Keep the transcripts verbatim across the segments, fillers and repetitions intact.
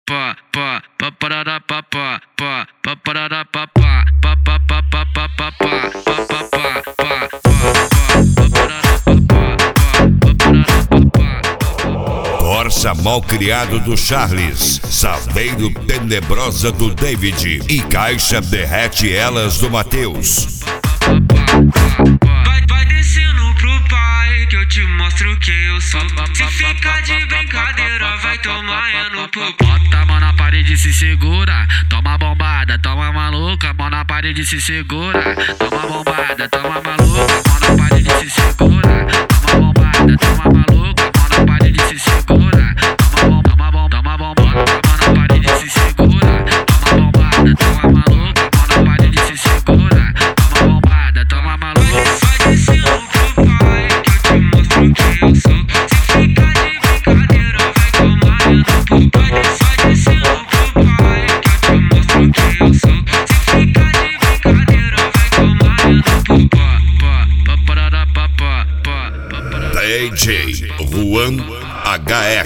pa pa pa parará pa pa pa pa parará pa pa pa pa pa pa pa pa pa pa pa pa Corsa Malcriado do Charles, Saveiro Tenebrosa do David e Caixa Derrete Elas do Matheus. Vai, vai descendo pro pai que eu te mostro quem eu sou. Se ficar de brincadeira vai tomar é no popô. Bota a mão na parede, se segura. Toma bombada, toma maluca. Mão na parede, se segura. Toma bombada, toma maluca. Mão na parede, se segura. Toma bombada, toma maluca. Mão na parede, se segura. Toma bom, toma bom, toma bom. Bota a mão na parede, se segura. Toma bombada, toma maluca. Mão na parede, se segura. Toma bombada, toma maluca. Vai descendo pro pai que eu te mostro quem eu sou. Se ficar de brincadeira vai tomar é no popô. Vai descendo pro pai que eu te mostro quem eu sou. Se ficar de brincadeira vai tomar é no popô. D J Juan H R.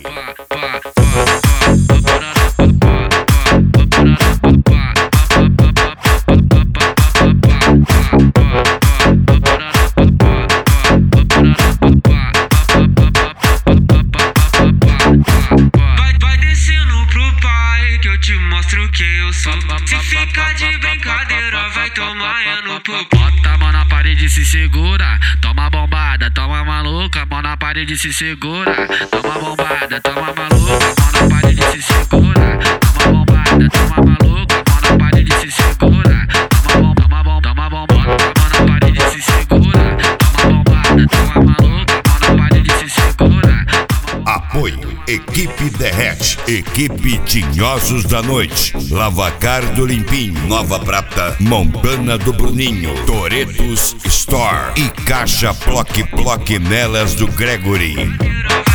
Vai, vai descendo pro pai que eu te mostro quem eu sou. Se ficar de brincadeira vai tomar é no popô. Bota a mão na parede, se segura. Toma bombada, toma maluca. Mão na parede, se segura. Toma bombada, toma maluca. Mão na parede, se segura. Toma bombada, toma maluca. Mão na parede, se segura. Toma bom, toma bom, toma bom. Bota a mão na parede, se segura. Toma bombada, toma maluca. Mão na parede, se segura. Apoio Equipe Derrete, Equipe Tinhosos da Noite, Lavacar do Limpim, Nova Prata, Montana do Bruninho, Toretos Store e Caixa Ploque Ploque Nelas do Gregory.